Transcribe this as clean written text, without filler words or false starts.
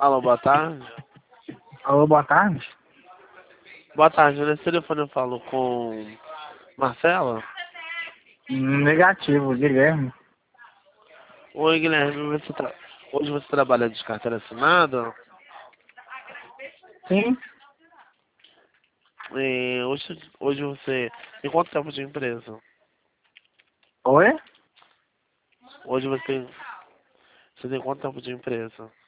Alô, boa tarde. Alô, boa tarde. Boa tarde, nesse telefone eu falo com Marcela. Negativo, Guilherme. Oi, Guilherme, hoje você trabalha de carteira assinada? Sim. E hoje você tem quanto tempo de empresa? Oi? Hoje você tem quanto tempo de empresa?